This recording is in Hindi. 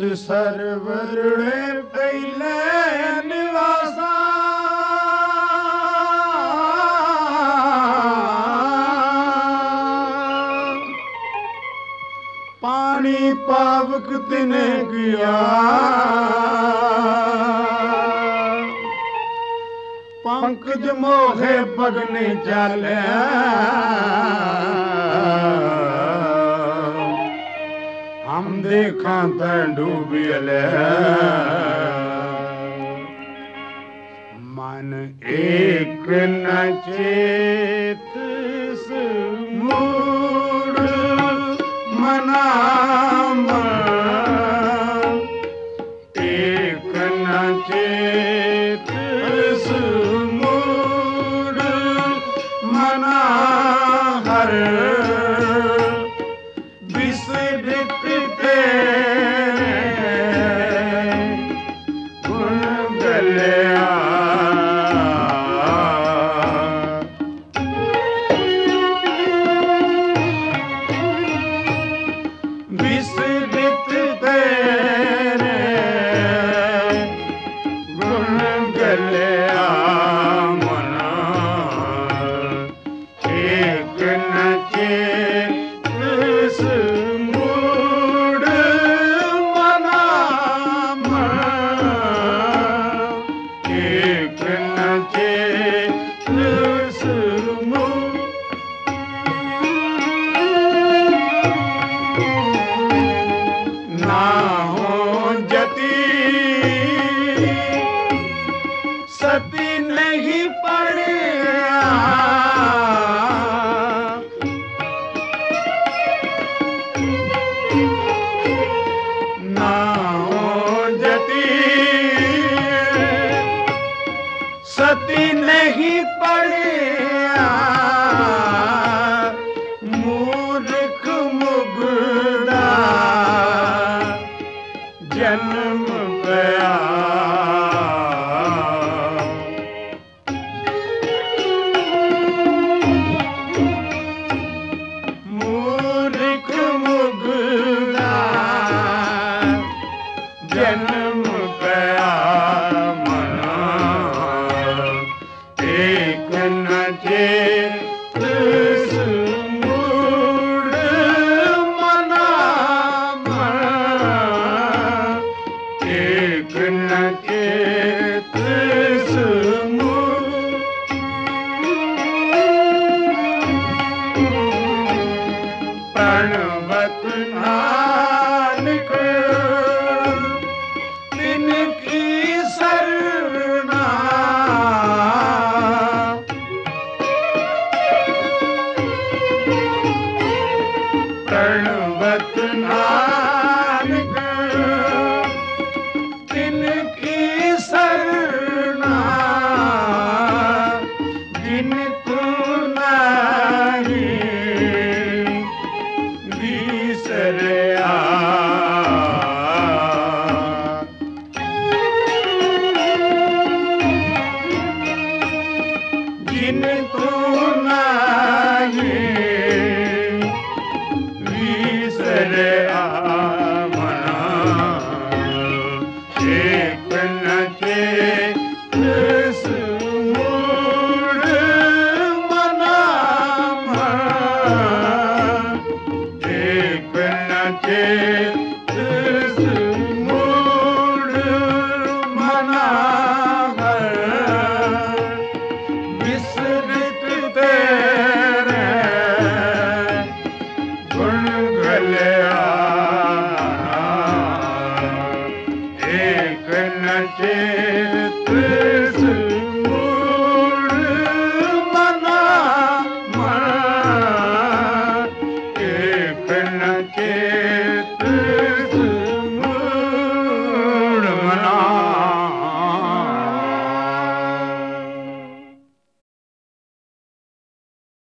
सरवरणे पहले निवासा पानी पावक तिने किया पंकज मोहे पगने चाले हम देखा त डूबियले मन एक न चेत मूड मना एक न चेत मूड मना हर सती नहीं पड़िया मूर्ख मुगदा जन्म गया मूर्ख मुगदा जन्म गया प्रणवत नानक तिनकी सरना प्रणवत नानक तिनकी सरना जिनको नहीं बिसरया जिनको नहीं बिसरया मना एक न चेत मूड मना एक न चेत मूड मना विस्मृत तेरे गुण गलिया एक न चेत